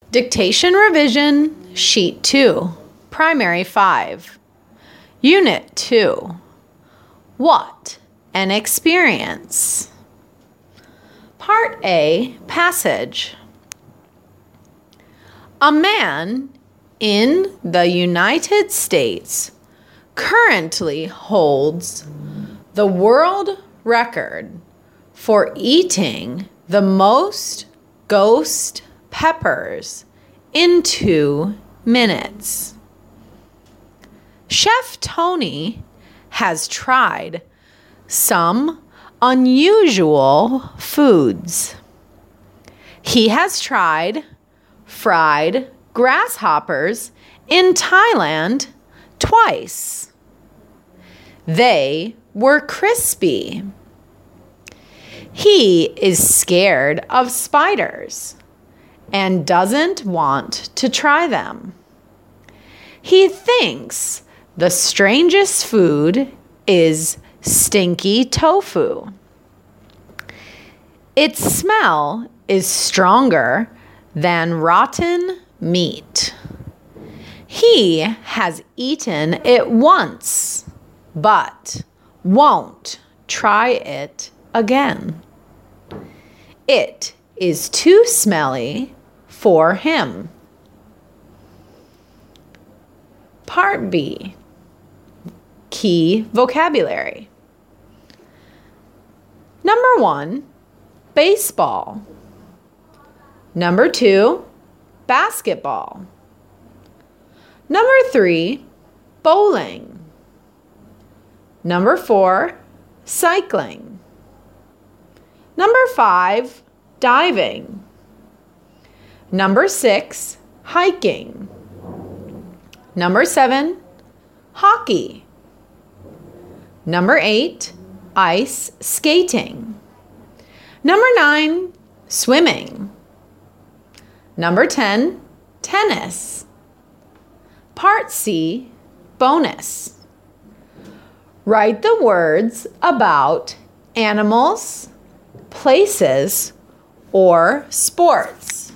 Dictation Revision, Sheet 2, Primary 5, Unit 2, What an Experience. Part A, Passage. A man in the United States currently holds the world record for eating the most ghost peppers in 2 minutes. Chef Tony has tried some unusual foods. He has tried fried grasshoppers in Thailand twice. They were crispy. He is scared of spiders and doesn't want to try them. He thinks the strangest food is stinky tofu. Its smell is stronger than rotten meat. He has eaten it once, but won't try it again. It is too smelly for him. Part B, Key Vocabulary. Number 1, baseball. Number 2, basketball. Number 3, bowling. Number 4, cycling. Number 5, diving. Number 6, hiking. Number 7, hockey. Number 8, ice skating. Number 9, swimming. Number 10, tennis. Part C, bonus. Write the words about animals, places, or sports.